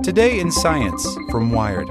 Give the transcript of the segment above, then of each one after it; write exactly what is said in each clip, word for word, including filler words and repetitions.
Today in Science from Wired.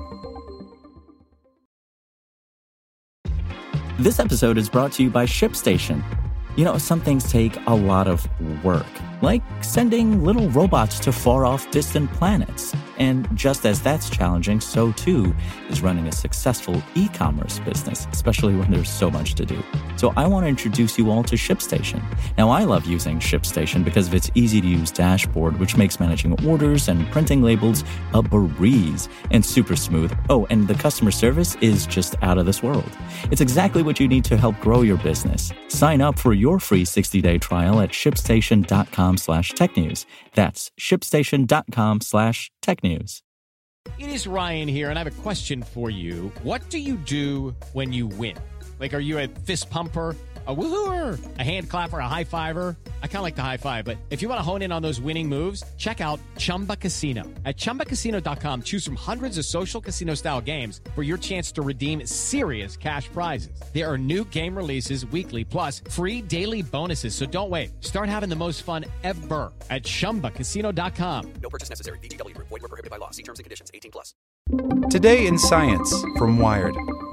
This episode is brought to you by ShipStation. You know, some things take a lot of work, like sending little robots to far-off distant planets. And just as that's challenging, so too is running a successful e-commerce business, especially when there's so much to do. So I want to introduce you all to ShipStation. Now, I love using ShipStation because of its easy-to-use dashboard, which makes managing orders and printing labels a breeze and super smooth. Oh, and the customer service is just out of this world. It's exactly what you need to help grow your business. Sign up for your free sixty-day trial at shipstation.com slash technews. That's shipstation.com slash technews. It is Ryan here, and I have a question for you. What do you do when you win? Like, are you a fist pumper, a woohooer, a hand clapper, a high fiver? I kind of like the high five, but if you want to hone in on those winning moves, check out Chumba Casino. At chumba casino dot com, choose from hundreds of social casino-style games for your chance to redeem serious cash prizes. There are new game releases weekly, plus free daily bonuses. So don't wait. Start having the most fun ever at chumba casino dot com. No purchase necessary. V G W Group. Void where prohibited by law. See terms and conditions. eighteen plus. Today in Science from Wired.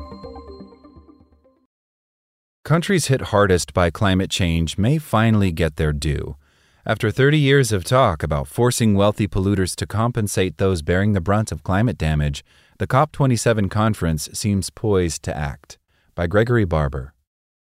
Countries hit hardest by climate change may finally get their due. After thirty years of talk about forcing wealthy polluters to compensate those bearing the brunt of climate damage, the COP twenty-seven conference seems poised to act. By Gregory Barber.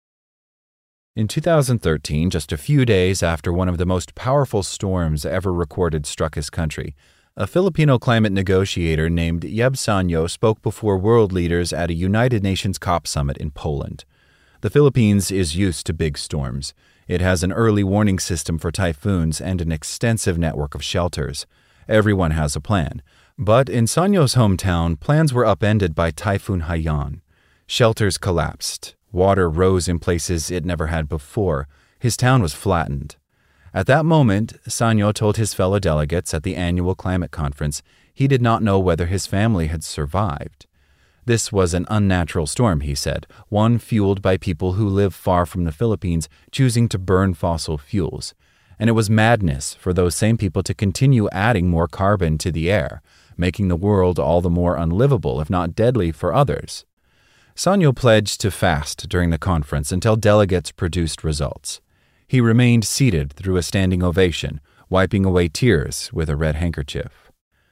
In two thousand thirteen, just a few days after one of the most powerful storms ever recorded struck his country, a Filipino climate negotiator named Yeb Sanyo spoke before world leaders at a United Nations COP summit in Poland. The Philippines is used to big storms. It has an early warning system for typhoons and an extensive network of shelters. Everyone has a plan. But in Sanyo's hometown, plans were upended by Typhoon Haiyan. Shelters collapsed. Water rose in places it never had before. His town was flattened. At that moment, Sanyo told his fellow delegates at the annual climate conference he did not know whether his family had survived. This was an unnatural storm, he said, one fueled by people who live far from the Philippines choosing to burn fossil fuels. And it was madness for those same people to continue adding more carbon to the air, making the world all the more unlivable, if not deadly, for others. Sanyo pledged to fast during the conference until delegates produced results. He remained seated through a standing ovation, wiping away tears with a red handkerchief.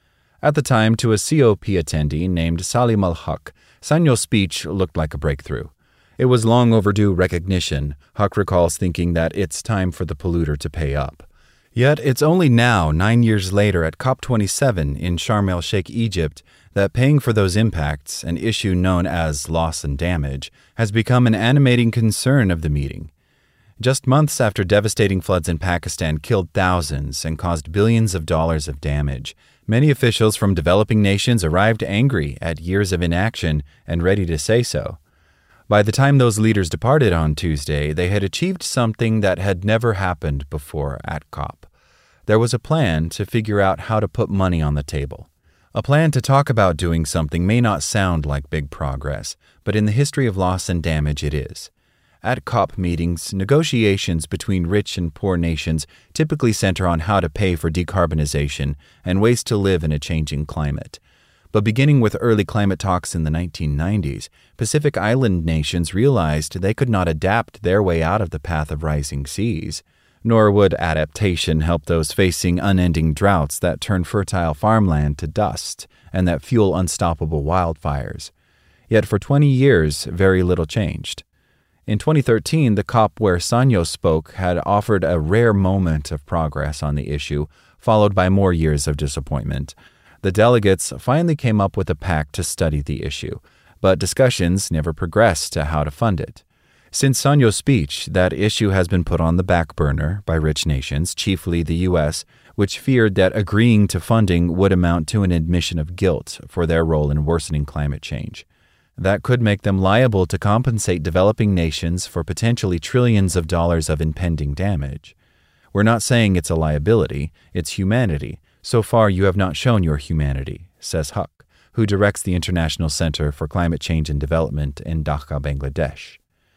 At the time, to a C O P attendee named Salim al-Haq, Sanyo's speech looked like a breakthrough. It was long overdue recognition. Haq recalls thinking that it's time for the polluter to pay up. Yet it's only now, nine years later at COP twenty-seven in Sharm el-Sheikh, Egypt, that paying for those impacts, an issue known as loss and damage, has become an animating concern of the meeting. Just months after devastating floods in Pakistan killed thousands and caused billions of dollars of damage, many officials from developing nations arrived angry at years of inaction and ready to say so. By the time those leaders departed on Tuesday, they had achieved something that had never happened before at COP. There was a plan to figure out how to put money on the table. A plan to talk about doing something may not sound like big progress, but in the history of loss and damage it is. At COP meetings, negotiations between rich and poor nations typically center on how to pay for decarbonization and ways to live in a changing climate. But beginning with early climate talks in the nineteen nineties, Pacific Island nations realized they could not adapt their way out of the path of rising seas. Nor would adaptation help those facing unending droughts that turn fertile farmland to dust and that fuel unstoppable wildfires. Yet for twenty years, very little changed. In twenty thirteen, the COP where Sanyo spoke had offered a rare moment of progress on the issue, followed by more years of disappointment. The delegates finally came up with a pact to study the issue, but discussions never progressed to how to fund it. Since Sanyo's speech, that issue has been put on the back burner by rich nations, chiefly the U S, which feared that agreeing to funding would amount to an admission of guilt for their role in worsening climate change. That could make them liable to compensate developing nations for potentially trillions of dollars of impending damage. We're not saying it's a liability, it's humanity. So far, you have not shown your humanity, says Haq, who directs the International Center for Climate Change and Development in Dhaka, Bangladesh.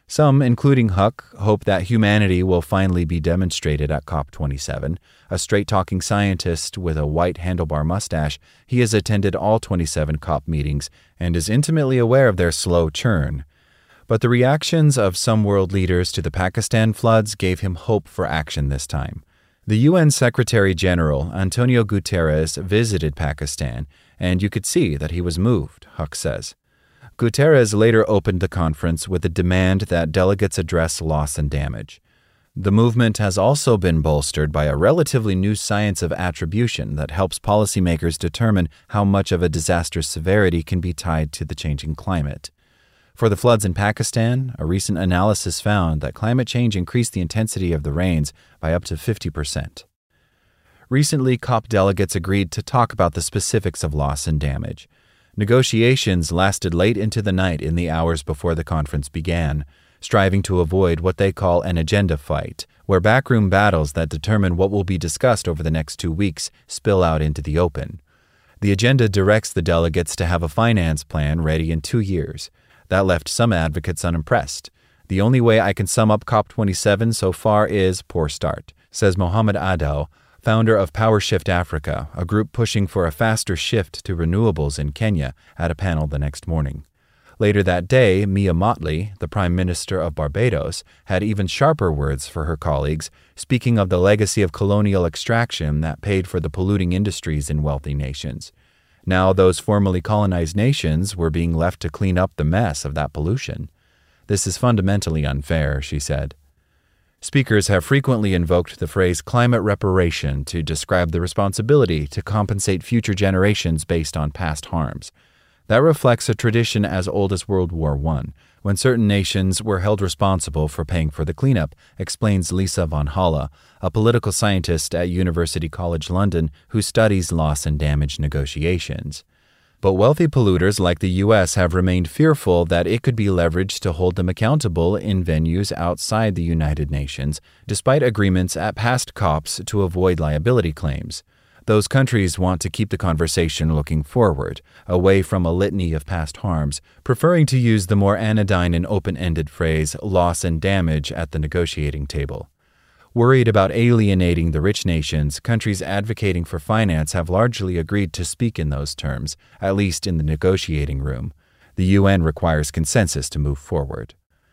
Some, including Huck, hope that humanity will finally be demonstrated at COP twenty-seven. A straight-talking scientist with a white handlebar mustache, he has attended all twenty-seven COP meetings and is intimately aware of their slow churn. But the reactions of some world leaders to the Pakistan floods gave him hope for action this time. The U N Secretary-General, Antonio Guterres, visited Pakistan, and you could see that he was moved, Huck says. Guterres later opened the conference with a demand that delegates address loss and damage. The movement has also been bolstered by a relatively new science of attribution that helps policymakers determine how much of a disaster's severity can be tied to the changing climate. For the floods in Pakistan, a recent analysis found that climate change increased the intensity of the rains by up to fifty percent. Recently, COP delegates agreed to talk about the specifics of loss and damage. Negotiations lasted late into the night in the hours before the conference began, striving to avoid what they call an agenda fight, where backroom battles that determine what will be discussed over the next two weeks spill out into the open. The agenda directs the delegates to have a finance plan ready in two years. That left some advocates unimpressed. The only way I can sum up COP twenty-seven so far is poor start, says Mohammed Ado, founder of PowerShift Africa, a group pushing for a faster shift to renewables in Kenya, at a panel the next morning. Later that day, Mia Mottley, the Prime Minister of Barbados, had even sharper words for her colleagues, speaking of the legacy of colonial extraction that paid for the polluting industries in wealthy nations. Now those formerly colonized nations were being left to clean up the mess of that pollution. This is fundamentally unfair, she said. Speakers have frequently invoked the phrase climate reparation to describe the responsibility to compensate future generations based on past harms. That reflects a tradition as old as World War One, when certain nations were held responsible for paying for the cleanup, explains Lisa Van Halle, a political scientist at University College London who studies loss and damage negotiations. But wealthy polluters like the U S have remained fearful that it could be leveraged to hold them accountable in venues outside the United Nations, despite agreements at past COPs to avoid liability claims. Those countries want to keep the conversation looking forward, away from a litany of past harms, preferring to use the more anodyne and open-ended phrase loss and damage at the negotiating table. Worried about alienating the rich nations, countries advocating for finance have largely agreed to speak in those terms, at least in the negotiating room. The U N requires consensus to move forward.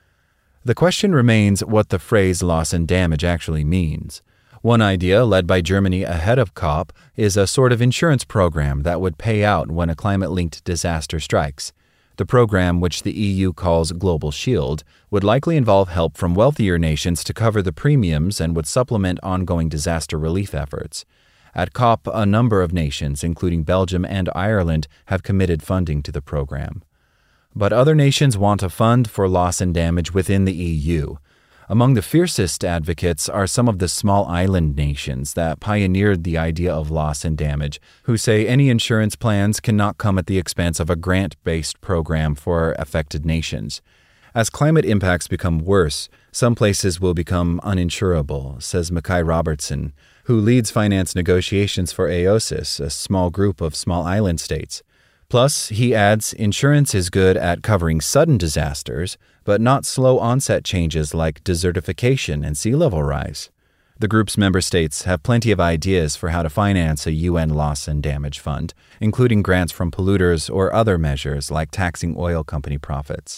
The question remains what the phrase loss and damage actually means. One idea, led by Germany ahead of COP, is a sort of insurance program that would pay out when a climate-linked disaster strikes. The program, which the E U calls Global Shield, would likely involve help from wealthier nations to cover the premiums and would supplement ongoing disaster relief efforts. At COP, a number of nations, including Belgium and Ireland, have committed funding to the program. But other nations want a fund for loss and damage within the E U. Among the fiercest advocates are some of the small island nations that pioneered the idea of loss and damage, who say any insurance plans cannot come at the expense of a grant-based program for affected nations. As climate impacts become worse, some places will become uninsurable, says Mackay Robertson, who leads finance negotiations for A O S I S, a small group of small island states. Plus, he adds, insurance is good at covering sudden disasters, but not slow onset changes like desertification and sea level rise. The group's member states have plenty of ideas for how to finance a U N loss and damage fund, including grants from polluters or other measures like taxing oil company profits.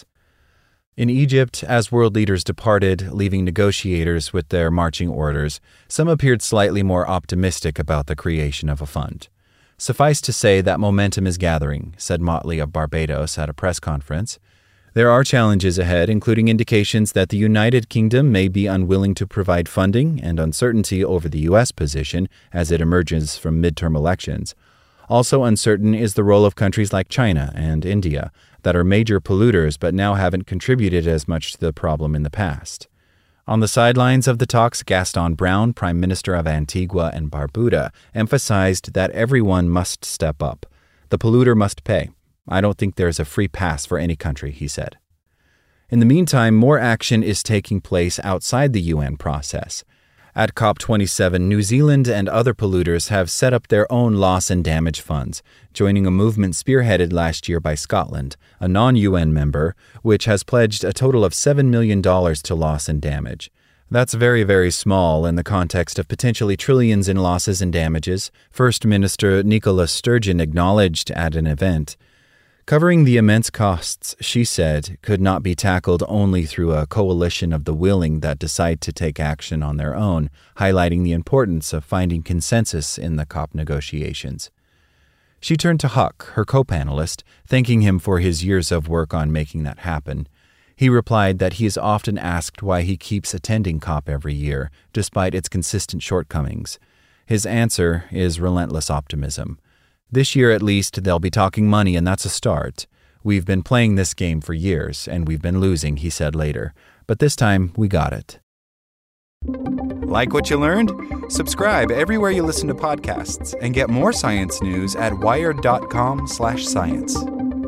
In Egypt, as world leaders departed, leaving negotiators with their marching orders, some appeared slightly more optimistic about the creation of a fund. Suffice to say that momentum is gathering, said Mottley of Barbados at a press conference. There are challenges ahead, including indications that the United Kingdom may be unwilling to provide funding and uncertainty over the U S position as it emerges from midterm elections. Also uncertain is the role of countries like China and India, that are major polluters but now haven't contributed as much to the problem in the past. On the sidelines of the talks, Gaston Brown, Prime Minister of Antigua and Barbuda, emphasized that everyone must step up. The polluter must pay. I don't think there's a free pass for any country, he said. In the meantime, more action is taking place outside the U N process. At COP twenty-seven, New Zealand and other polluters have set up their own loss and damage funds, joining a movement spearheaded last year by Scotland, a non-U N member, which has pledged a total of seven million dollars to loss and damage. That's very, very small in the context of potentially trillions in losses and damages, First Minister Nicola Sturgeon acknowledged at an event. Covering the immense costs, she said, could not be tackled only through a coalition of the willing that decide to take action on their own, highlighting the importance of finding consensus in the COP negotiations. She turned to Huck, her co-panelist, thanking him for his years of work on making that happen. He replied that he is often asked why he keeps attending COP every year, despite its consistent shortcomings. His answer is relentless optimism. This year, at least, they'll be talking money, and that's a start. We've been playing this game for years, and we've been losing, he said later. But this time, we got it. Like what you learned? Subscribe everywhere you listen to podcasts and get more science news at wired.com slash science.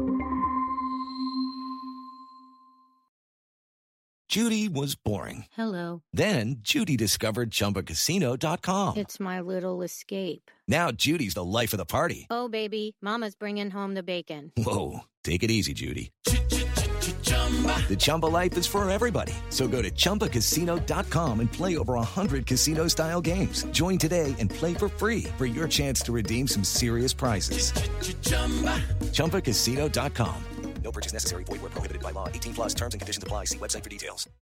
Judy was boring. Hello. Then Judy discovered Chumba Casino dot com. It's my little escape. Now Judy's the life of the party. Oh, baby, mama's bringing home the bacon. Whoa, take it easy, Judy. The Chumba life is for everybody. So go to Chumba Casino dot com and play over one hundred casino-style games. Join today and play for free for your chance to redeem some serious prizes. Chumba Casino dot com. No purchase necessary. Void where prohibited by law. eighteen plus terms and conditions apply. See website for details.